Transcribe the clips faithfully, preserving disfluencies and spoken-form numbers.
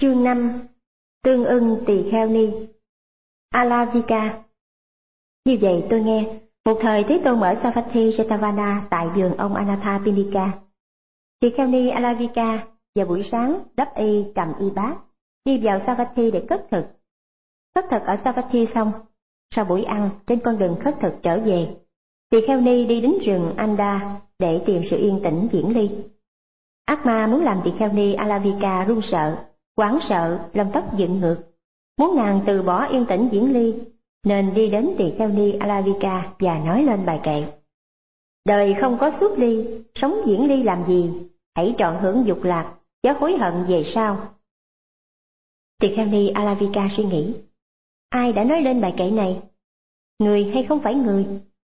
Chương năm. Tương ưng tỳ kheo ni. Alavika. Như vậy tôi nghe, một thời Thế Tôn ở Savatthi Jetavana tại vườn ông Anathapindika. Tỳ kheo ni Alavika vào buổi sáng đắp y cầm y bát, đi vào Savatthi để khất thực. Khất thực ở Savatthi xong, sau buổi ăn trên con đường khất thực trở về, tỳ kheo ni đi đến rừng Anda để tìm sự yên tĩnh viễn ly. Ác ma muốn làm tỳ kheo ni Alavika run sợ, hoảng sợ, lông tóc dựng ngược, muốn nàng từ bỏ yên tĩnh viễn ly, nên đi đến tỳ kheo ni Alavika và nói lên bài kệ: đời không có xuất ly, sống viễn ly làm gì, hãy trọn hưởng dục lạc, chớ hối hận về sau. Tỳ kheo ni Alavika suy nghĩ, ai đã nói lên bài kệ này? Người hay không phải người?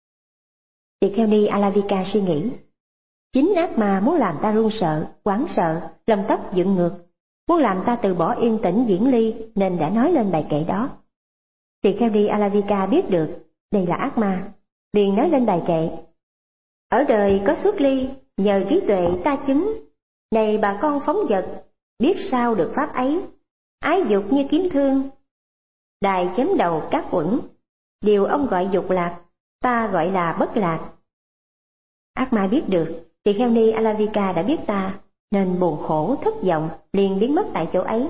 Tỳ kheo ni Alavika suy nghĩ, chính ác ma muốn làm ta run sợ, hoảng sợ, lông tóc dựng ngược, muốn làm ta từ bỏ yên tĩnh viễn ly nên đã nói lên bài kệ đó. Tỳ kheo ni Alavika biết được đây là ác ma, liền nói lên bài kệ: ở đời có xuất ly, nhờ trí tuệ ta chứng, này bà con phóng dật, biết sao được pháp ấy, ái dục như kiếm thương, đài chém đầu các uẩn, điều ông gọi dục lạc, ta gọi là bất lạc. Ác ma biết được tỳ kheo ni Alavika đã biết ta, nên buồn khổ thất vọng, liền biến mất tại chỗ ấy.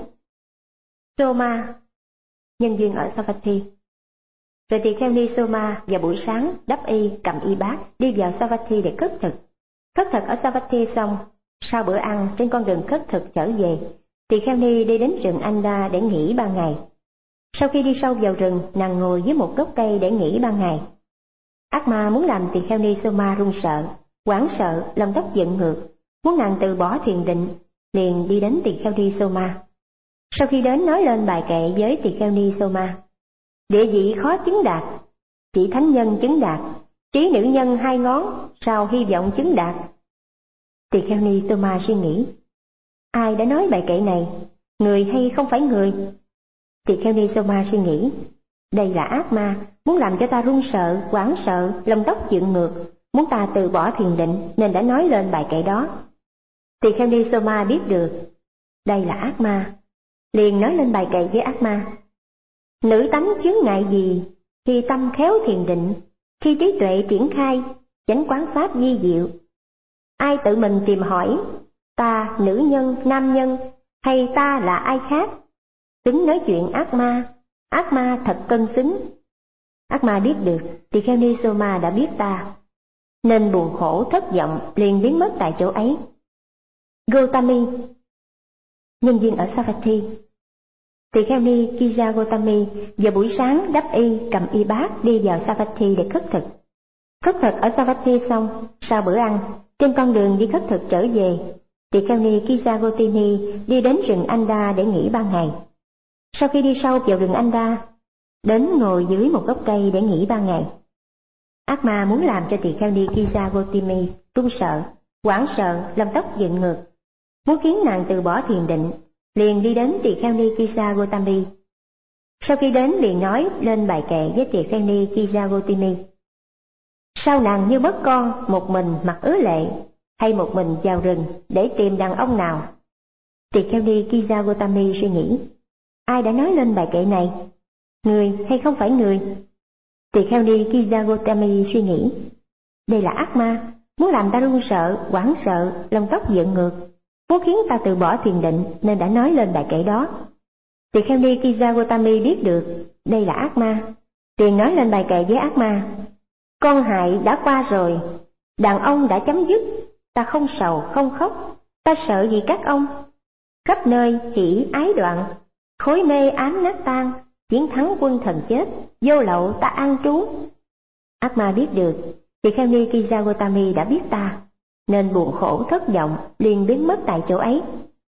Soma, nhân duyên ở Savatthi. Rồi tỳ kheo ni Soma vào buổi sáng đắp y cầm y bát, đi vào Savatthi để khất thực. Khất thực ở Savatthi xong, sau bữa ăn trên con đường khất thực trở về, tỳ kheo ni đi đến rừng Anda để nghỉ ban ngày. Sau khi đi sâu vào rừng, nàng ngồi dưới một gốc cây để nghỉ ban ngày. Ác ma muốn làm tỳ kheo ni Soma run sợ, hoảng sợ, lông tóc dựng ngược, muốn nàng từ bỏ thiền định, liền đi đến tỳ kheo ni Soma. Sau khi đến nói lên bài kệ với tỳ kheo ni Soma: địa vị khó chứng đạt, chỉ thánh nhân chứng đạt, trí nữ nhân hai ngón, sao hy vọng chứng đạt. Tỳ kheo ni Soma suy nghĩ, ai đã nói bài kệ này? Người hay không phải người? Tỳ kheo ni Soma suy nghĩ, đây là ác ma muốn làm cho ta run sợ, hoảng sợ, lông tóc dựng ngược, muốn ta từ bỏ thiền định nên đã nói lên bài kệ đó. Tỳ kheo ni Soma biết được đây là ác ma, liền nói lên bài kệ với ác ma: nữ tánh chướng ngại gì, khi tâm khéo thiền định, khi trí tuệ triển khai, chánh quán pháp di diệu. Ai tự mình tìm hỏi, ta nữ nhân, nam nhân, hay ta là ai khác? Xứng nói chuyện ác ma, ác ma thật cân xứng. Ác ma biết được tỳ kheo ni Soma đã biết ta, nên buồn khổ thất vọng, liền biến mất tại chỗ ấy. Gotami, nhân duyên ở Savatthi. Tỳ kheo ni Kiza Gotami vào buổi sáng đắp y cầm y bát, đi vào Savatthi để khất thực. Khất thực ở Savatthi xong, sau bữa ăn trên con đường đi khất thực trở về, tỳ kheo ni Kiza Gotami đi đến rừng Anda để nghỉ ban ngày. Sau khi đi sâu vào rừng Anda, đến ngồi dưới một gốc cây để nghỉ ban ngày. Ác ma muốn làm cho tỳ kheo ni Kiza Gotami run sợ, hoảng sợ, lông tóc dựng ngược, muốn khiến nàng từ bỏ thiền định, liền đi đến tỳ kheo ni Kiza Gotami. Sau khi đến liền nói lên bài kệ với tỳ kheo ni Kiza Gotami: sao nàng như mất con, một mình mặc ứ lệ, hay một mình vào rừng để tìm đàn ông nào? Tỳ kheo ni Kiza Gotami suy nghĩ, ai đã nói lên bài kệ này? Người hay không phải người? Tỳ kheo ni Kiza Gotami suy nghĩ, đây là ác ma muốn làm ta run sợ, hoảng sợ, lông tóc dựng ngược, muốn khiến ta từ bỏ thiền định nên đã nói lên bài kệ đó. Tỳ kheo ni Kiza Gotami biết được đây là ác ma, liền nói lên bài kệ với ác ma: con hại đã qua rồi, đàn ông đã chấm dứt, ta không sầu không khóc, ta sợ gì các ông? Khắp nơi hỷ ái đoạn, khối mê ám nát tan, chiến thắng quân thần chết, vô lậu ta an trú. Ác ma biết được tỳ kheo ni Kiza Gotami đã biết ta, nên buồn khổ thất vọng, liền biến mất tại chỗ ấy.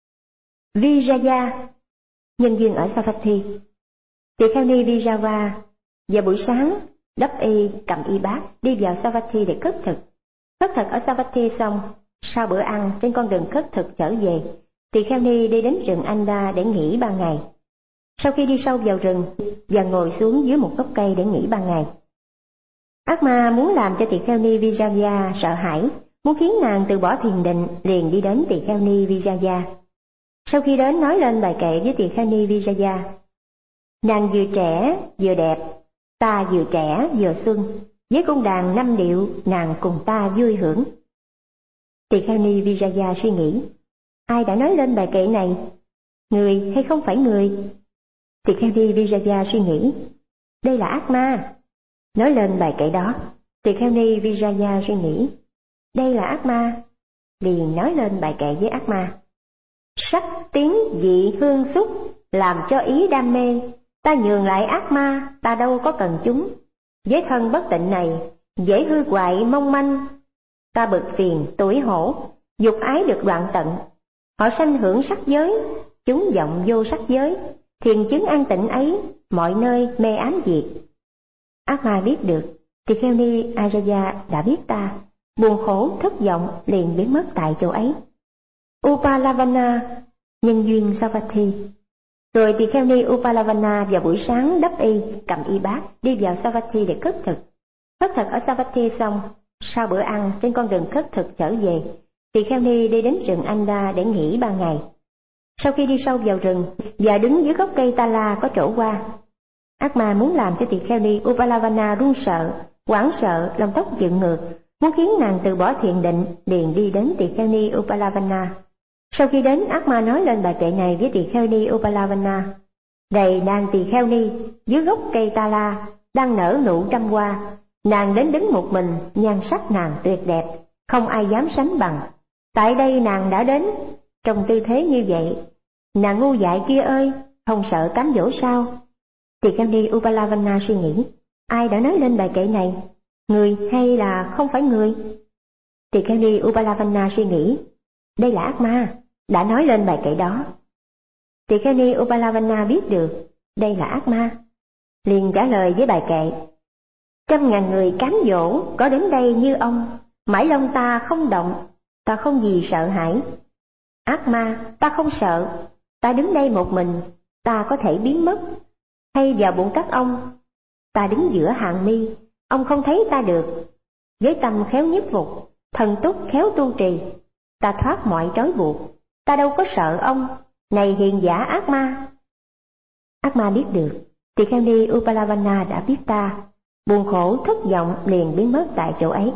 Vijaya, nhân duyên ở Savatthi. Tỳ kheo ni Vijaya vào buổi sáng đắp y cầm y bát, đi vào Savatthi để khất thực. Khất thực ở Savatthi xong, sau bữa ăn trên con đường khất thực trở về, tỳ kheo ni đi đến rừng Anda để nghỉ ban ngày. Sau khi đi sâu vào rừng và ngồi xuống dưới một gốc cây để nghỉ ban ngày, ác ma muốn làm cho tỳ kheo ni Vijaya sợ hãi, muốn khiến nàng từ bỏ thiền định, liền đi đến tỳ kheo ni Vijaya. Sau khi đến nói lên bài kệ với tỳ kheo ni Vijaya. Nàng vừa trẻ vừa đẹp, ta vừa trẻ vừa xuân, với cung đàn năm điệu nàng cùng ta vui hưởng. Tỳ kheo ni Vijaya suy nghĩ, ai đã nói lên bài kệ này? Người hay không phải người? Tỳ kheo ni Vijaya suy nghĩ, đây là ác ma. Nói lên bài kệ đó, tỳ kheo ni Vijaya suy nghĩ, đây là ác ma. Liền nói lên bài kệ với ác ma. Sắc tiếng vị hương xúc, làm cho ý đam mê, ta nhường lại ác ma, ta đâu có cần chúng. Với thân bất tịnh này, dễ hư hoại mong manh, ta bực phiền tủi hổ, dục ái được đoạn tận. Họ sanh hưởng sắc giới, chúng vọng vô sắc giới, thiền chứng an tịnh ấy, mọi nơi mê ám diệt. Ác ma biết được, tỳ kheo ni Ajaya đã biết ta, buồn khổ thất vọng liền biến mất tại chỗ ấy. Upalavana, nhân duyên Savatthi. Rồi tỳ kheo ni Upalavana vào buổi sáng đắp y, cầm y bát, đi vào Savatthi để khất thực. Khất thực ở Savatthi xong, sau bữa ăn trên con đường khất thực trở về, tỳ kheo ni đi đến rừng Anda để nghỉ ba ngày. Sau khi đi sâu vào rừng và đứng dưới gốc cây Tala có trổ qua, ác ma muốn làm cho tỳ kheo ni Upalavana run sợ, hoảng sợ, lông tóc dựng ngược, muốn khiến nàng từ bỏ thiền định, liền đi đến tỳ kheo ni Upalavana. Sau khi đến, ác ma nói lên bài kệ này với tỳ kheo ni Upalavana. Này nàng tỳ kheo ni, dưới gốc cây Tala đang nở nụ trăm hoa, nàng đến đứng một mình, nhan sắc nàng tuyệt đẹp, không ai dám sánh bằng. Tại đây nàng đã đến, trong tư thế như vậy, nàng ngu dại kia ơi, không sợ cám dỗ sao? Tỳ kheo ni Upalavana suy nghĩ, ai đã nói lên bài kệ này? Người hay là không phải người? Tỳ kheo ni Upalavana suy nghĩ, đây là ác ma, đã nói lên bài kệ đó. Tỳ kheo ni Upalavana biết được, đây là ác ma, liền trả lời với bài kệ. Trăm ngàn người cám dỗ có đến đây như ông, mãi lông ta không động, ta không gì sợ hãi. Ác ma, ta không sợ, ta đứng đây một mình, ta có thể biến mất. Hay vào bụng các ông, ta đứng giữa hàng mi, ông không thấy ta được. Với tâm khéo nhiếp phục, thần túc khéo tu trì, ta thoát mọi trói buộc, ta đâu có sợ ông, này hiền giả ác ma. Ác ma biết được, tỳ kheo ni Upalavana đã biết ta, buồn khổ thất vọng liền biến mất tại chỗ ấy.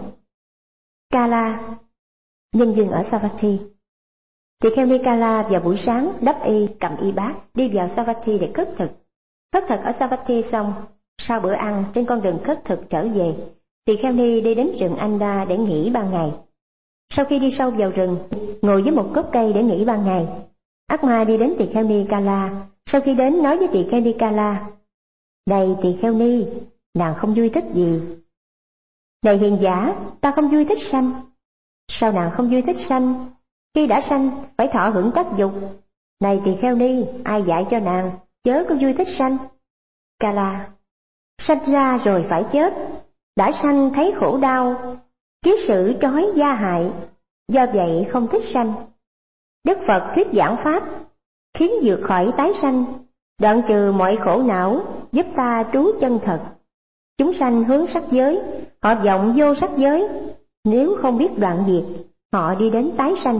Kala, nhân duyên ở Savatthi. Tỳ kheo ni Kala vào buổi sáng đắp y, cầm y bát, đi vào Savatthi để khất thực. Khất thực ở Savatthi xong, sau bữa ăn trên con đường khất thực trở về, tỳ kheo ni đi đến rừng Anda để nghỉ ba ngày. Sau khi đi sâu vào rừng, ngồi dưới một gốc cây để nghỉ ba ngày, ác ma đi đến tỳ kheo ni Kala. Sau khi đến nói với tỳ kheo ni Kala, này tỳ kheo ni, nàng không vui thích gì? Này hiền giả, ta không vui thích sanh. Sao nàng không vui thích sanh? Khi đã sanh, phải thọ hưởng các dục. Này tỳ kheo ni, ai dạy cho nàng, chớ có vui thích sanh? Kala, sanh ra rồi phải chết, đã sanh thấy khổ đau, kiết sử trói gia hại, do vậy không thích sanh. Đức Phật thuyết giảng pháp, khiến vượt khỏi tái sanh, đoạn trừ mọi khổ não, giúp ta trú chân thật. Chúng sanh hướng sắc giới, họ vọng vô sắc giới, nếu không biết đoạn diệt, họ đi đến tái sanh.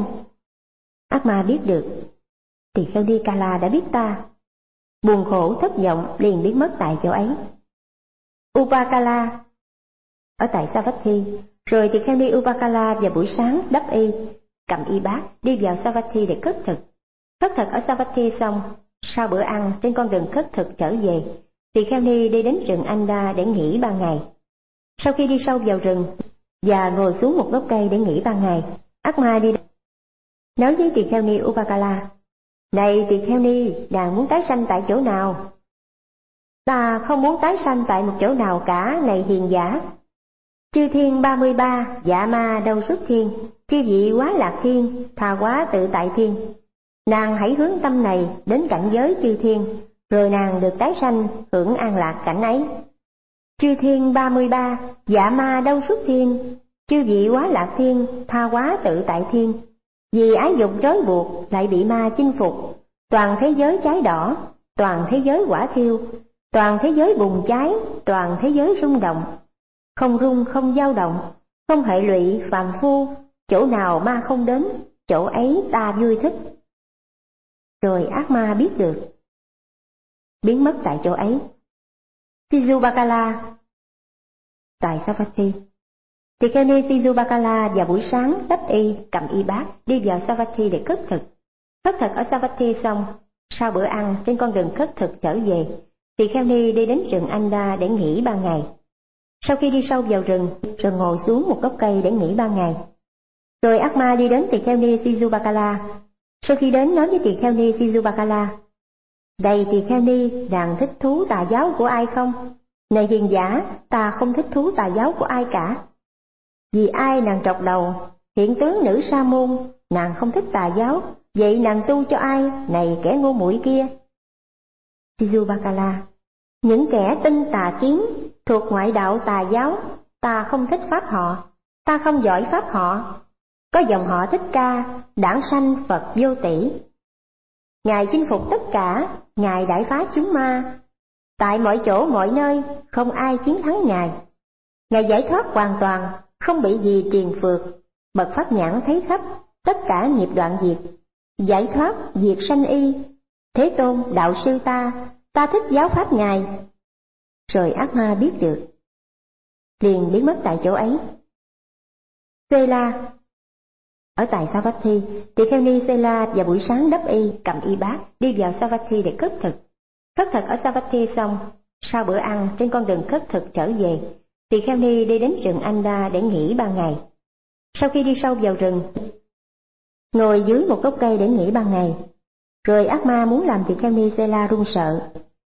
Ác ma biết được, tỳ kheo ni Kala đã biết ta, buồn khổ thất vọng liền biến mất tại chỗ ấy. Upakala, ở tại Savatthi. Rồi tỳ kheo ni Upakala vào buổi sáng đắp y, cầm y bát, đi vào Savatthi để khất thực. Khất thực ở Savatthi xong, sau bữa ăn trên con đường khất thực trở về, tỳ kheo ni đi đến rừng Anda để nghỉ ba ngày. Sau khi đi sâu vào rừng và ngồi xuống một gốc cây để nghỉ ba ngày, ác ma đi nói với tỳ kheo ni Upakala, này tỳ kheo ni, nàng muốn tái sanh tại chỗ nào? Ta không muốn tái sanh tại một chỗ nào cả, này hiền giả. Chư thiên ba mươi ba, dạ ma đâu xuất thiên, chư vị quá lạc thiên, thà quá tự tại thiên. Nàng hãy hướng tâm này đến cảnh giới chư thiên, rồi nàng được tái sanh, hưởng an lạc cảnh ấy. Chư thiên ba mươi ba, dạ ma đâu xuất thiên, chư vị quá lạc thiên, tha quá tự tại thiên. Vì ái dục trói buộc lại bị ma chinh phục, toàn thế giới cháy đỏ, toàn thế giới hỏa thiêu, toàn thế giới bùng cháy, toàn thế giới rung động. Không rung không dao động, không hệ lụy phàm phu, chỗ nào ma không đến, chỗ ấy ta vui thích. Rồi ác ma biết được, biến mất tại chỗ ấy. Sijubakala tại Savatthi. Tỳ kheo ni Sijubakala vào buổi sáng đắp y, cầm y bát, đi vào Savatthi để khất thực. Khất thực ở Savatthi xong, sau bữa ăn trên con đường khất thực trở về, tỳ kheo ni đi đến rừng Anda để nghỉ ba ngày. Sau khi đi sâu vào rừng, rồi ngồi xuống một gốc cây để nghỉ ba ngày. Rồi ác ma đi đến tỳ kheo ni Sijubakala. Sau khi đến nói với tỳ kheo ni Sijubakala: "Này tỳ kheo ni, nàng thích thú tà giáo của ai không?" "Này hiền giả, ta không thích thú tà giáo của ai cả." "Vì ai nàng trọc đầu? Hiện tướng nữ sa môn, nàng không thích tà giáo, vậy nàng tu cho ai, này kẻ ngu muội kia?" Sijubakala: "Những kẻ tin tà kiến, thuộc ngoại đạo tà giáo, ta không thích pháp họ, ta không giỏi pháp họ. Có dòng họ Thích Ca, đản sanh Phật vô tỷ. Ngài chinh phục tất cả, Ngài đại phá chúng ma. Tại mọi chỗ mọi nơi, không ai chiến thắng Ngài. Ngài giải thoát hoàn toàn, không bị gì triền phược. Bậc pháp nhãn thấy khắp, tất cả nghiệp đoạn diệt. Giải thoát, diệt sanh y. Thế Tôn, đạo sư ta, ta thích giáo pháp Ngài." Rồi ác ma biết được, liền biến mất tại chỗ ấy. Sela ở tại Savatthi, tỳ kheo ni Sela vào buổi sáng đắp y, cầm y bát, đi vào Savatthi để khất thực. Khất thực ở Savatthi xong, sau bữa ăn trên con đường khất thực trở về, tỳ kheo ni đi đến rừng Anda để nghỉ ba ngày. Sau khi đi sâu vào rừng, ngồi dưới một gốc cây để nghỉ ba ngày, rồi ác ma muốn làm tỳ kheo ni Sela run sợ.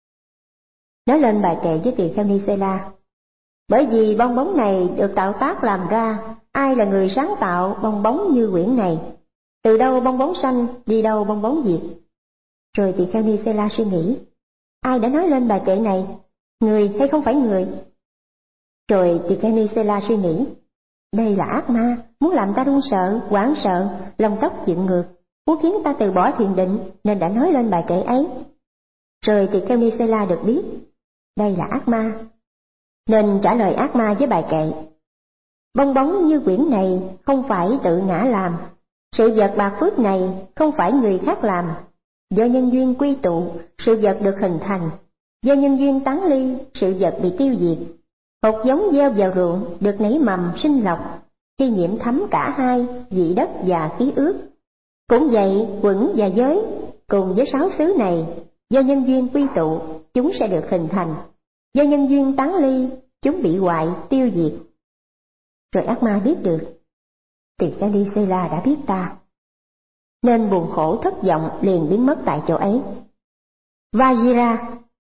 Nói lên bài kệ với tỳ kheo ni Sela: "Bởi vì bong bóng này được tạo tác làm ra, ai là người sáng tạo bong bóng như quyển này? Từ đâu bong bóng sanh, đi đâu bong bóng diệt?" Rồi tỳ kheo ni Sela suy nghĩ: ai đã nói lên bài kệ này, người hay không phải người? Rồi tỳ kheo ni Sela suy nghĩ: đây là ác ma, muốn làm ta run sợ, hoảng sợ, lông tóc dựng ngược, muốn khiến ta từ bỏ thiền định, nên đã nói lên bài kệ ấy. Rồi tỳ kheo ni Sela được biết đây là ác ma, nên trả lời ác ma với bài kệ: bong bóng như quyển này không phải tự ngã làm, sự vật bạc phước này không phải người khác làm, do nhân duyên quy tụ, sự vật được hình thành, do nhân duyên tán ly, sự vật bị tiêu diệt. Hột giống gieo vào ruộng được nảy mầm sinh lộc, khi nhiễm thấm cả hai, vị đất và khí ướt. Cũng vậy, quẩn và giới cùng với sáu xứ này, do nhân duyên quy tụ, chúng sẽ được hình thành, do nhân duyên tán ly, chúng bị hoại, tiêu diệt. Rồi ác ma biết được, tỳ kheo ni Sela đã biết ta, nên buồn khổ thất vọng liền biến mất tại chỗ ấy. Vajira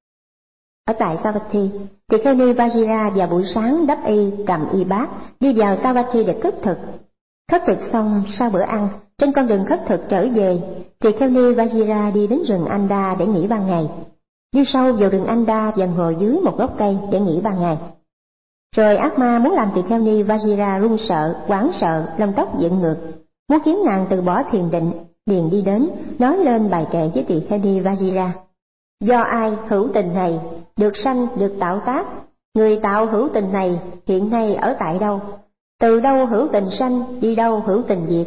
ở tại Savatthi, tỳ kheo ni Vajira vào buổi sáng đắp y, cầm y bát, đi vào Savatthi để khất thực. Khất thực xong, sau bữa ăn, trên con đường khất thực trở về, tỳ kheo ni Vajira đi đến rừng Anda để nghỉ ba ngày. Đi sâu vào rừng Anda và ngồi dưới một gốc cây để nghỉ ba ngày. Rồi ác ma muốn làm tỳ kheo ni Vajira run sợ, hoảng sợ, lông tóc dựng ngược, muốn khiến nàng từ bỏ thiền định, liền đi đến nói lên bài kệ với tỳ kheo ni Vajira: do ai hữu tình này được sanh được tạo tác, người tạo hữu tình này hiện nay ở tại đâu, từ đâu hữu tình sanh, đi đâu hữu tình diệt.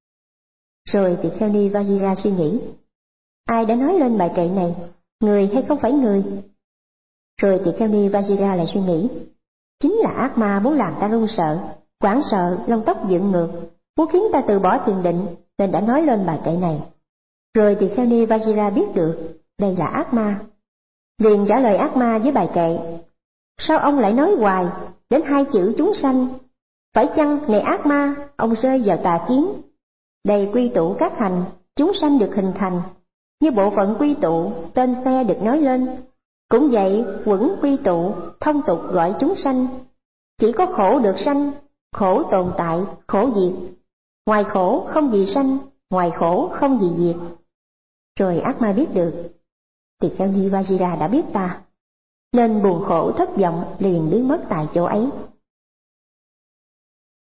Rồi tỳ kheo ni Vajira suy nghĩ: ai đã nói lên bài kệ này, người hay không phải người? Rồi tỳ kheo ni Vajira lại suy nghĩ: chính là ác ma muốn làm ta run sợ, hoảng sợ, lông tóc dựng ngược, muốn khiến ta từ bỏ thiền định, nên đã nói lên bài kệ này. Rồi tỳ kheo ni Vajira biết được đây là ác ma, liền trả lời ác ma với bài kệ: sao ông lại nói hoài đến hai chữ chúng sanh? Phải chăng này ác ma, ông rơi vào tà kiến? Đây quy tụ các hành, chúng sanh được hình thành, như bộ phận quy tụ, tên xe được nói lên. Cũng vậy, quẩn quy tụ, thông tục gọi chúng sanh. Chỉ có khổ được sanh, khổ tồn tại, khổ diệt. Ngoài khổ không gì sanh, ngoài khổ không gì diệt. Rồi ác ma biết được, tỳ kheo ni Vajira đã biết ta, nên buồn khổ thất vọng liền biến mất tại chỗ ấy.